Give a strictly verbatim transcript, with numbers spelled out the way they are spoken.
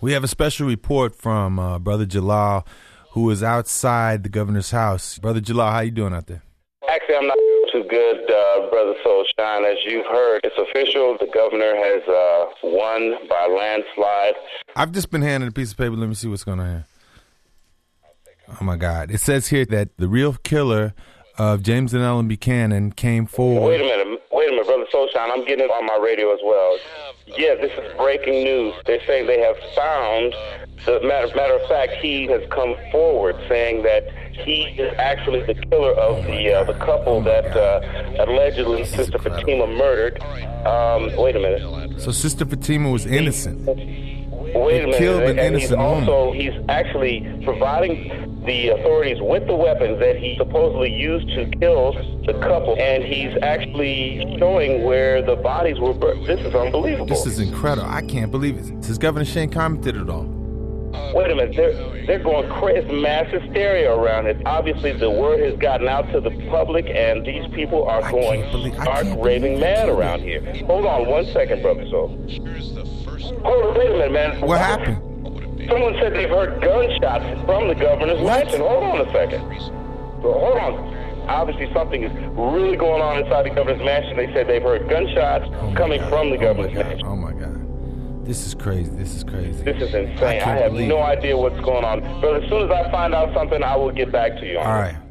We have a special report from uh, Brother Jalal, who is outside the governor's house. Brother Jalal, how you doing out there? Actually, I'm not too good, uh, Brother Soulshine. As you've heard, it's official. The governor has uh, won by landslide. I've just been handed a piece of paper. Let me see what's going on here. Oh, my God. It says here that the real killer of James and Ellen Buchanan came forward. Wait a minute. Wait a minute, Brother Soulshine. I'm getting it on my radio as well. Yeah, this is breaking news. They're saying they have found, the matter, matter of fact, he has come forward saying that he is actually the killer of the uh, the couple oh that uh, allegedly Sister Fatima murdered. Um, wait a minute. So Sister Fatima was innocent. Wait a minute. Killed an and innocent he's also, woman. he's actually providing the authorities with the weapons that he supposedly used to kill the couple, and he's actually showing where the bodies were burned. This is unbelievable. This is incredible. I can't believe it. Has Governor Shane commented at all? Wait a minute. They're, they're going crazy. It's mass hysteria around it. Obviously, the word has gotten out to the public, and these people are I going believe, stark raving mad around here. Hold on one second, Brother Soul. Hold on, wait a minute, man. What happened? Someone said they've heard gunshots from the governor's What? mansion. Hold on a second. Hold on. Obviously, something is really going on inside the governor's mansion. They said they've heard gunshots Oh coming God. from the oh governor's my God. mansion. Oh, my God. This is crazy. This is crazy. This is I insane. I, can't have believe no it. idea what's going on. But as soon as I find out something, I will get back to you on All it. right.